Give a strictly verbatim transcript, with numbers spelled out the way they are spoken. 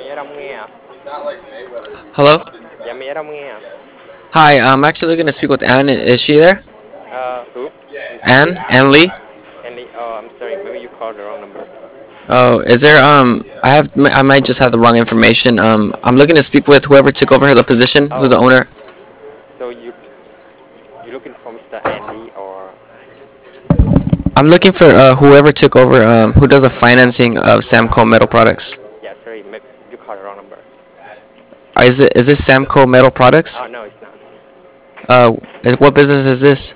Mày ở Đông nghe à? Hello. Dạ mày ở Đông nghe à? Hi. I'm actually looking to speak with Anne. Is she there? Uh, who? I'm sorry. Anne? Anne Lee? Andy. Oh, I'm sorry. Maybe you called the wrong number. Oh, is there um? I have I might just have the wrong information. Um, I'm looking to speak with whoever took over the position. Who's the Oh, owner? so you you looking for Mister Andy or? I'm looking for uh, whoever took over. Um, who does the financing of Samco Metal Products? Yeah, sorry. Maybe you called the wrong number. Uh, Is it is this Samco Metal Products? Oh no, it's not. Uh, is- what business is this?